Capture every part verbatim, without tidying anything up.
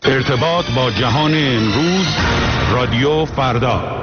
ارتباط با جهان امروز، رادیو فردا.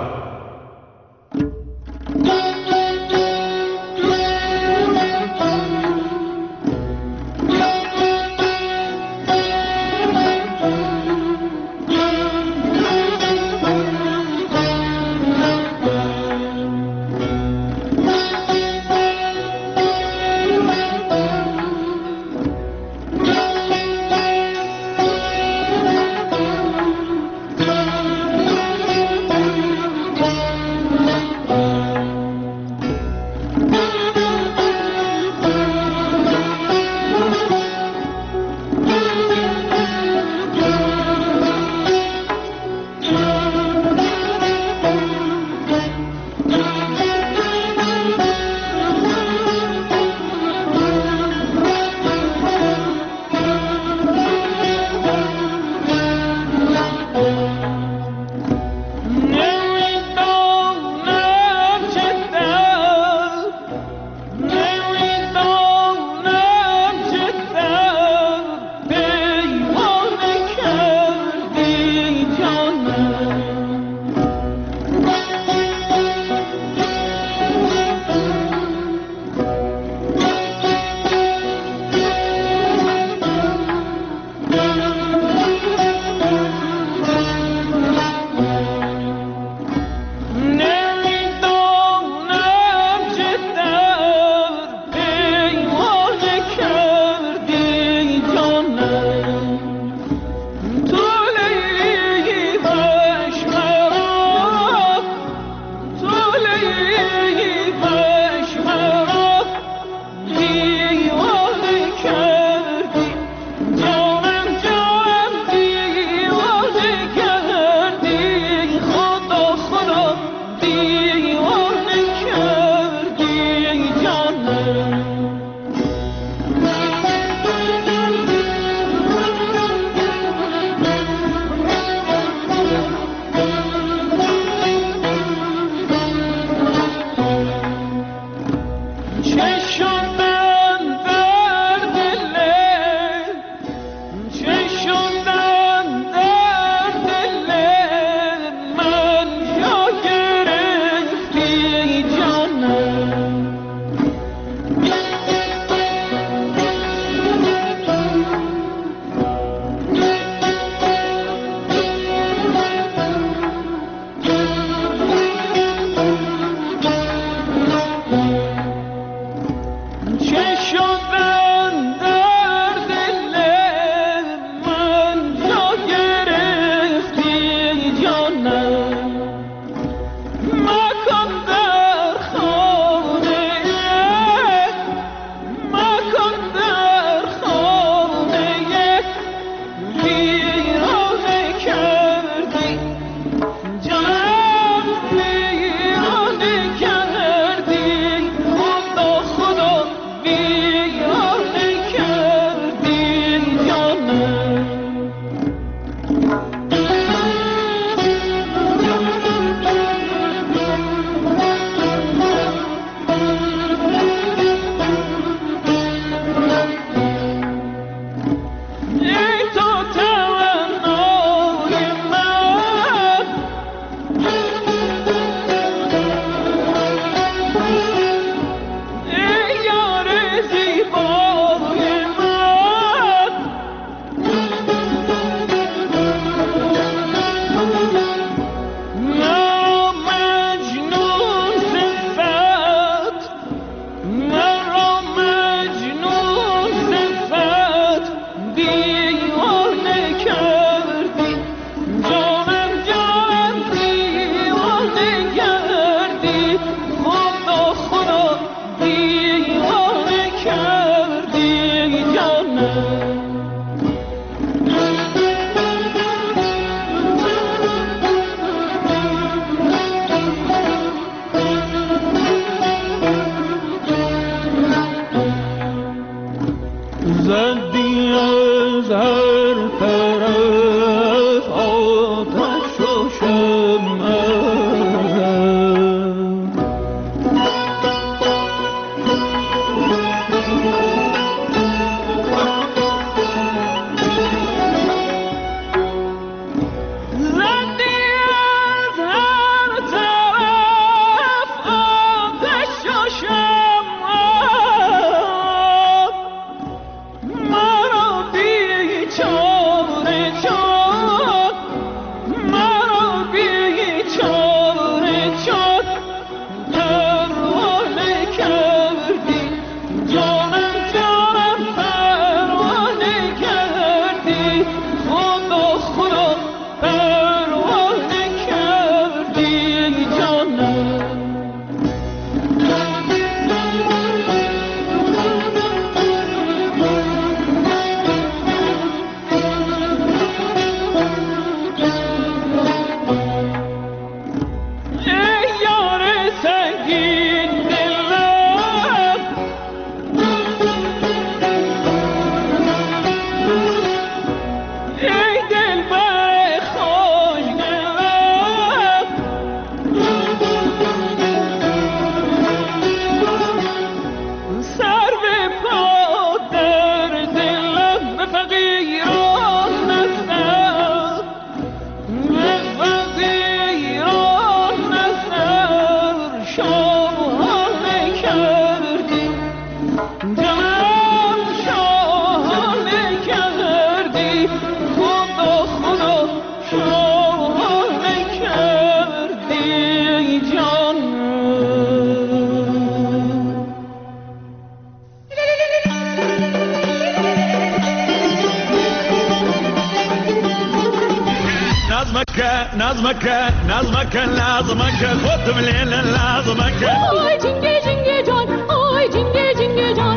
نظمك نظمك نظمك نظمك خودم لیل لازمک آی جنگه جنگه جان آی جنگه جنگه جان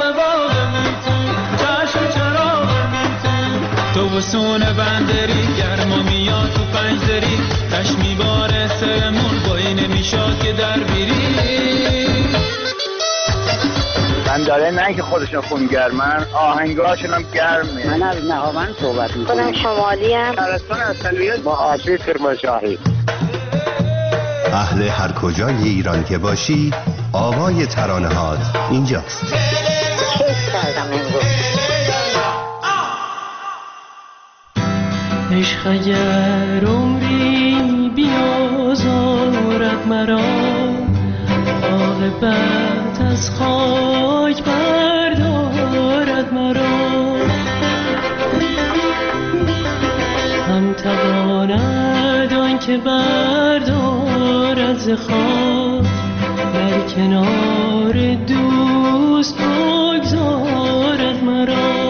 تو بسون بندری گرما میاد تو پنجدری تش میباره سرمون بایی نمیشاد که در بیری بنداره نه که خودشون خونگرمن آهنگاشون هم گرمه. من از نهاوند صحبت میکنم. شمالی هم شهرستان اصلیت با آبی کرمانشاهی. اهل هر کجای ایران که باشی آوای ترانه هات اینجاست. کیف کردم امروز. عشق اگر عمری بیازارد مرا عاقبت از خاک بردارد مرا هم تواند آن که بردارد ز خاک در کنار دوست بگذارد مرا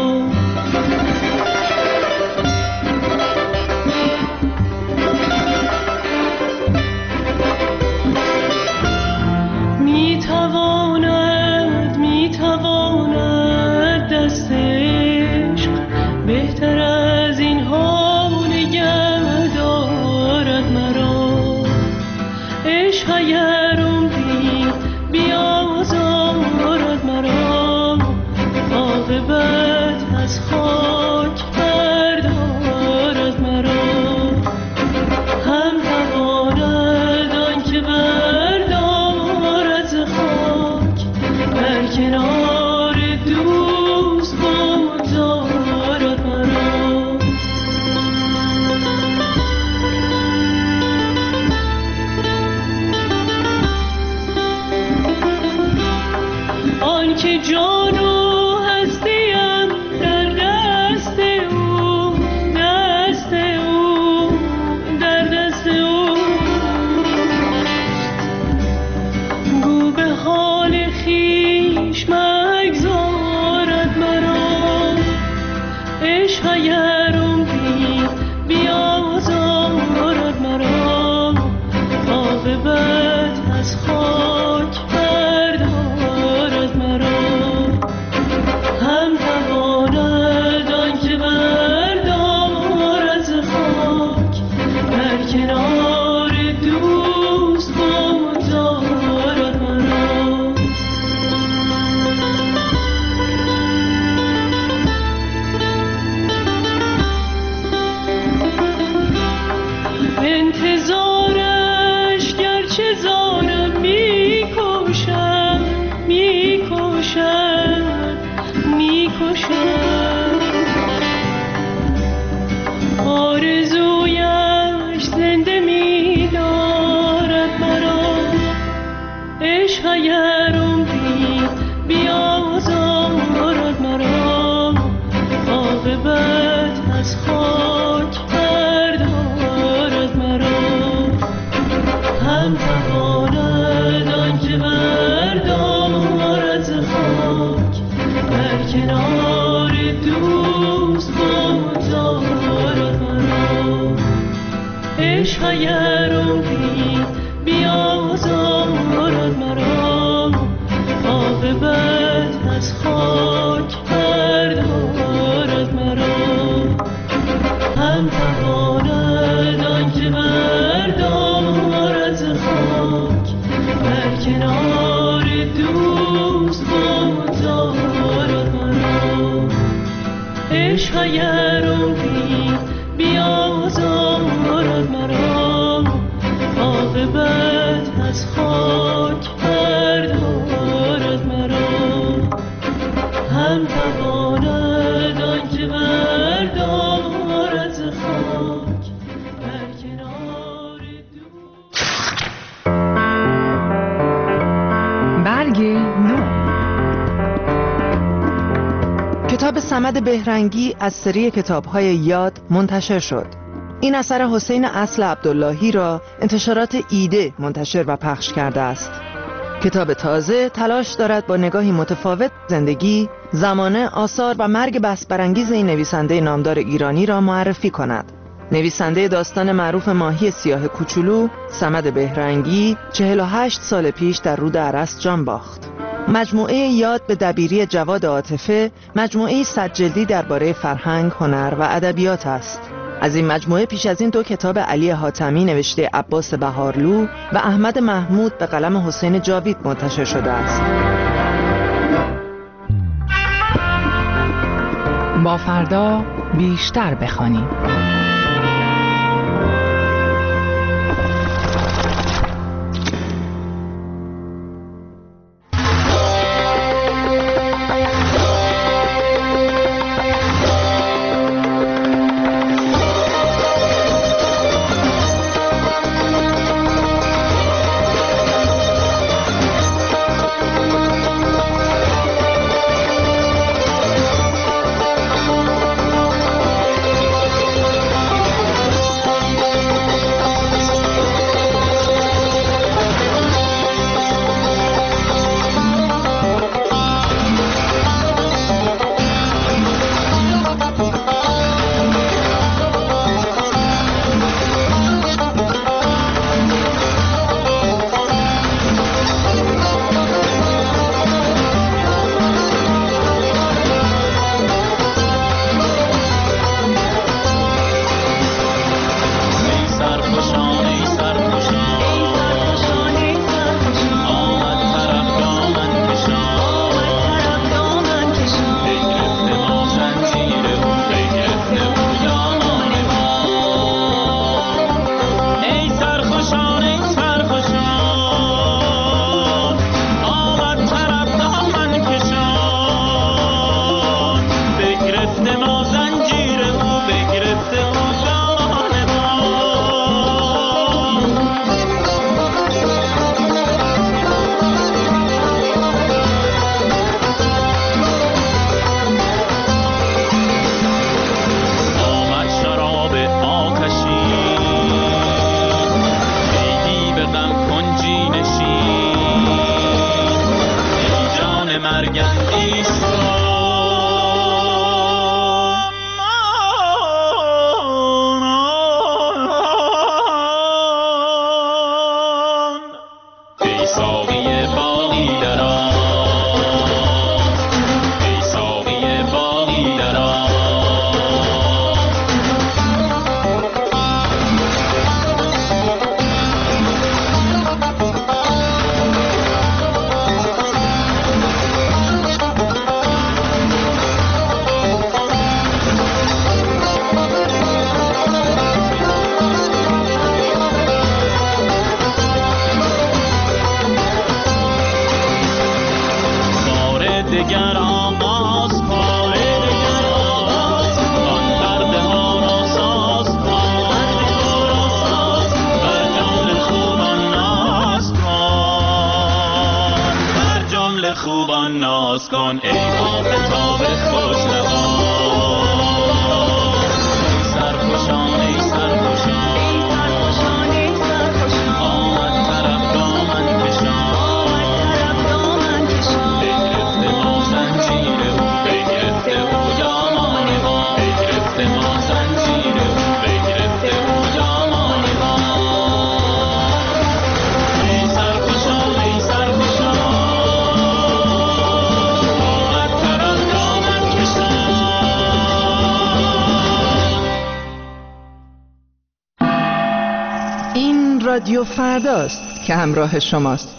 کتاب صمد بهرنگی از سری کتاب‌های یاد منتشر شد. این اثر حسین اصل عبداللهی را انتشارات ایده منتشر و پخش کرده است. کتاب تازه تلاش دارد با نگاهی متفاوت زندگی، زمانه، آثار و مرگ بحث برانگیز این نویسنده نامدار ایرانی را معرفی کند. نویسنده داستان معروف ماهی سیاه کوچولو، صمد بهرنگی، چهل و هشت سال پیش در رود ارس جان باخت. مجموعه یاد به دبیری جواد عاطفه، مجموعه صد جلدی درباره فرهنگ، هنر و ادبیات است. از این مجموعه پیش از این دو کتاب علی حاتمی نوشته عباس بهارلو و احمد محمود به قلم حسین جاوید منتشر شده است. با فردا بیشتر بخوانیم. خوبان ناز کن ای آفتاب خوش لبان سرخوشان ای سرخوشان آمد طرف دامن کشان بگرفته ما زنجیر او بگرفته او دامان ما بگرفته ما زنجیر او بگرفته او دامان ما ای سرخوشان ای سرخوشان رادیو فرداست که همراه شماست.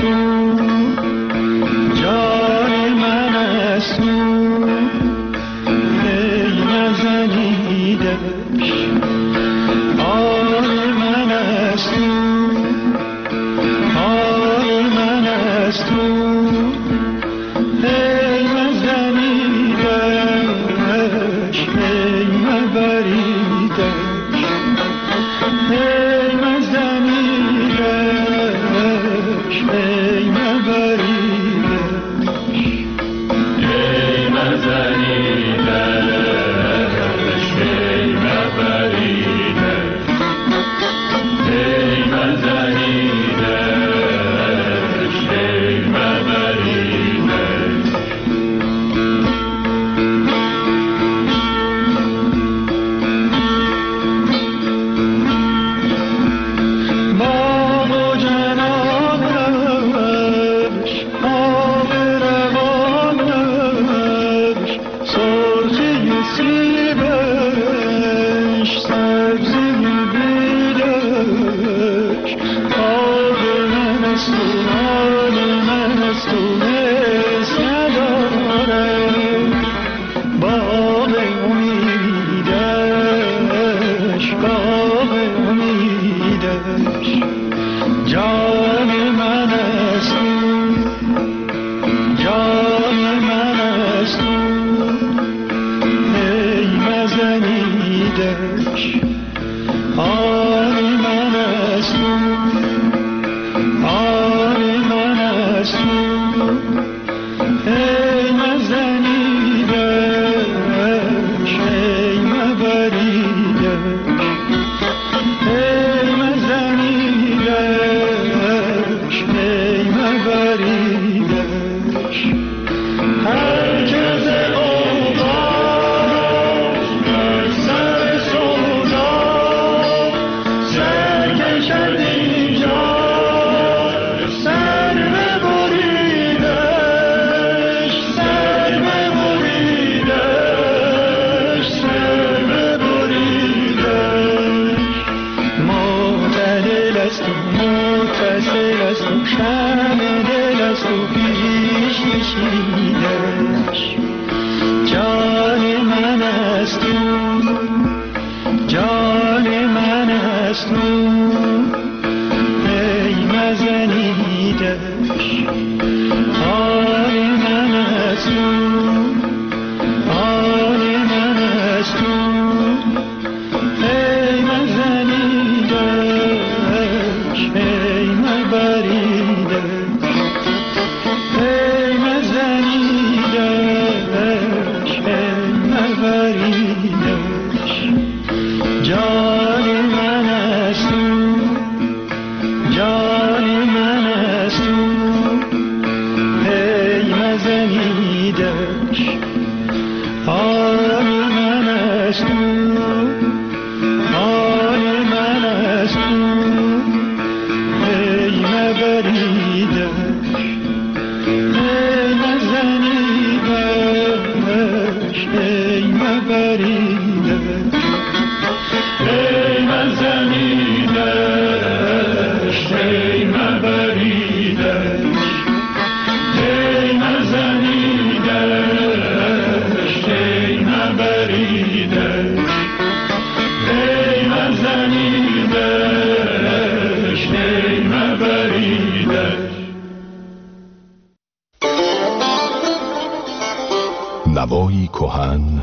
نوایی کهن،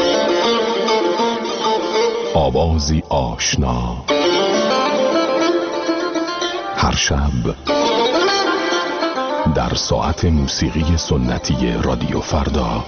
آوازی آشنا، هر شب در ساعت موسیقی سنتی رادیو فردا.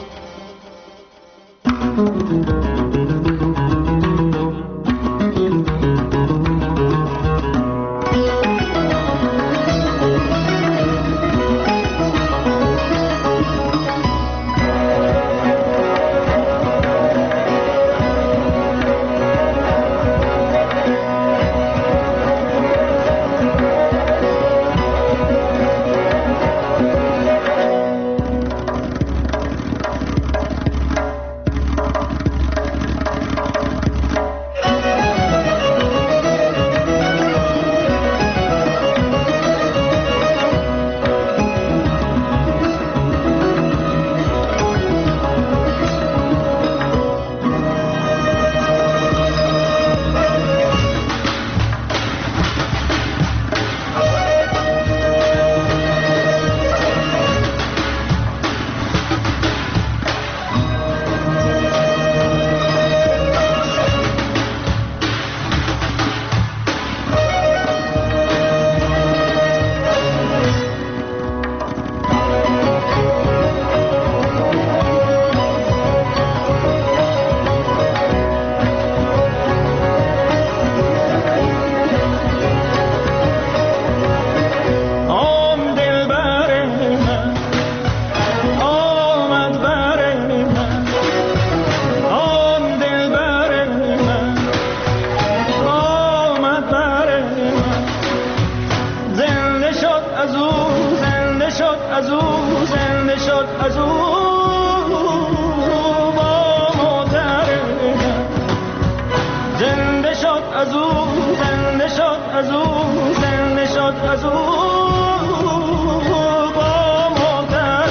از او زنده شد از او با مادر زنده شد از او زنده شد از او زنده شد از او با مادر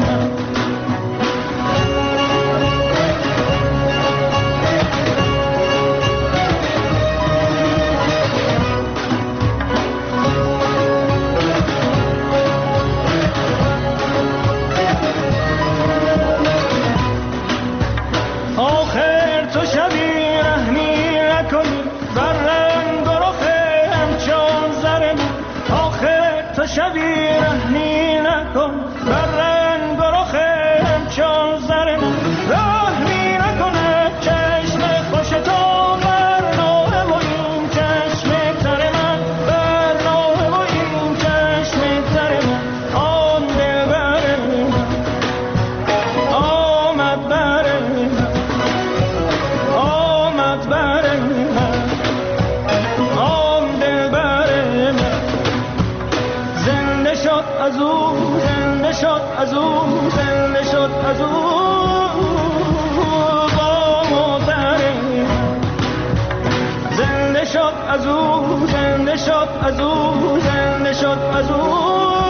آخر تو شبی رحمی نکنی بر رنگ و رخ همچون زر من آخر تو شبی رحمی نکن بر رنگ و رخ همچون زر من رحمی نکنه چشم خوش تو بر نوه و این چشم تر من بر نوه و این چشم تر من آن دلبر من آمد بر آمد بر من آن دلبر من زنده شد از او زنده شد از او زنده شد از او با مادر زنده شد از او زنده شد از او زنده شد از او